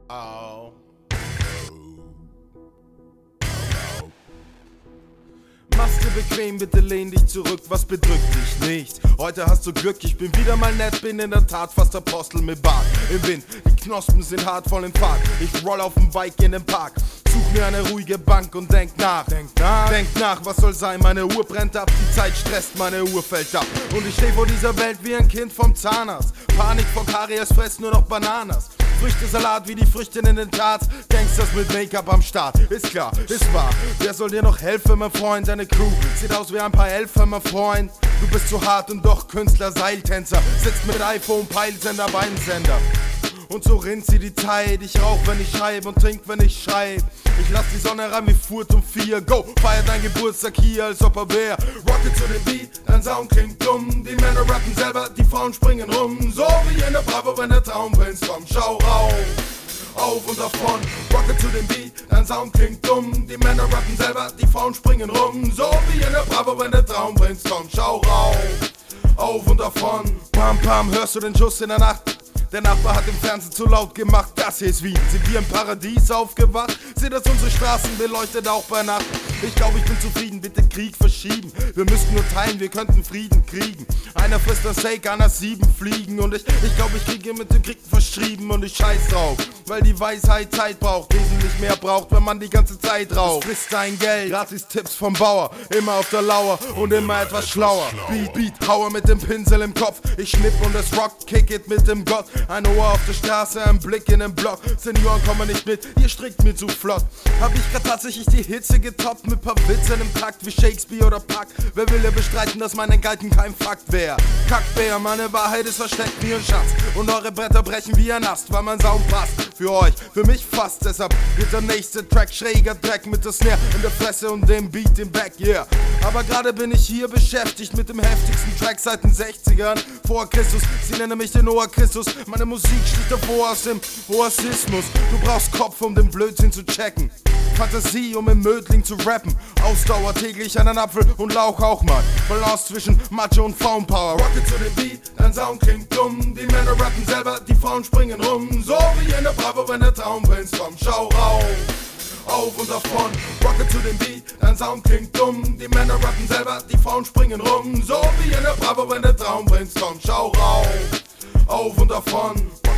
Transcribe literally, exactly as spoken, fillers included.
Au. Mach's dir bequem, bitte lehn dich zurück, was bedrückt dich nicht? Heute hast du Glück, ich bin wieder mal nett, bin in der Tat fast Apostel mit Bart im Wind. Die Knospen sind hart voll im Fahrt, ich roll auf dem Bike in den Park. Such mir eine ruhige Bank und denk nach. Denk nach, denk nach, was soll sein? Meine Uhr brennt ab, die Zeit stresst, meine Uhr fällt ab. Und ich steh vor dieser Welt wie ein Kind vom Zahnarzt. Panik vor Karies, fress nur noch Bananas. Früchtesalat wie die Früchte in den Tarts. Gangsters mit Make-up am Start. Ist klar, ist wahr. Wer soll dir noch helfen, mein Freund? Deine Crew sieht aus wie ein paar Elfen, mein Freund. Du bist zu hart und doch Künstler, Seiltänzer. Sitzt mit iPhone, Peilsender, Beinsender. Und so rinnt sie die Zeit. Ich rauch, wenn ich schreib und trink, wenn ich schreib. Ich lass die Sonne rein wie Furt um vier. Go, feier dein Geburtstag hier, als ob er wär. Rocke zu dem Beat, dein Sound klingt dumm. Die Männer rappen selber, die Frauen springen rum. So wie in der Bravo, wenn der Traum brainstormt. Schau rauf, auf und davon. Rocke zu dem Beat, dein Sound klingt dumm. Die Männer rappen selber, die Frauen springen rum. So wie in der Bravo, wenn der Traum brainstormt. Schau rauf, auf und davon. Pam, pam, hörst du den Schuss in der Nacht? Der Nachbar hat im Fernsehen zu laut gemacht, das hier ist Wien. Sind wir im Paradies aufgewacht? Seht, dass unsere Straßen beleuchtet auch bei Nacht. Ich glaube, ich bin zufrieden, bitte Krieg verschieben. Wir müssten nur teilen, wir könnten Frieden kriegen. Einer frisst ein Steak, einer sieben Fliegen. Und ich, ich glaube, ich kriege mit dem Krieg verschrieben. Und ich scheiß drauf, weil die Weisheit Zeit braucht. Wesentlich mehr braucht, wenn man die ganze Zeit raucht. Es frisst dein Geld, gratis Tipps vom Bauer. Immer auf der Lauer und immer etwas schlauer. Beat, Beat, Hauer mit dem Pinsel im Kopf. Ich schnipp und es rockt, kick it mit dem Gott. Ein Ohr auf der Straße, ein Blick in den Block. Senioren kommen nicht mit, ihr strickt mir zu flott. Hab ich grad tatsächlich die Hitze getoppt mit paar Witzen im Takt wie Shakespeare oder Pack. Wer will ja bestreiten, dass meine Galten kein Fakt wär? Kackbär, meine Wahrheit ist versteckt wie ein Schatz. Und eure Bretter brechen wie ein Ast, weil mein Sound passt. Für euch, für mich fast. Deshalb wird der nächste Track schräger Dreck mit der Snare in der Fresse und dem Beat im Back, yeah. Aber gerade bin ich hier beschäftigt mit dem heftigsten Track seit den sechzigern. Vor Christus, sie nennen mich den Noah Christus. Meine Musik sticht davor aus dem Oasismus. Du brauchst Kopf, um den Blödsinn zu checken. Fantasie, um im Mödling zu rappen. Ausdauer täglich einen Apfel und Lauch auch mal. Balance zwischen Macho und Frauenpower. Rocke zu dem Beat, dein Sound klingt dumm. Die Männer rappen selber, die Frauen springen rum. So wie in der Bravo, wenn der Traum brainstormt. Schau rauf, auf und davon. Rocke zu dem Beat, dein Sound klingt dumm. Die Männer rappen selber, die Frauen springen rum. So wie in der Bravo, wenn der Traum brainstormt. Schau rauf, auf und davon.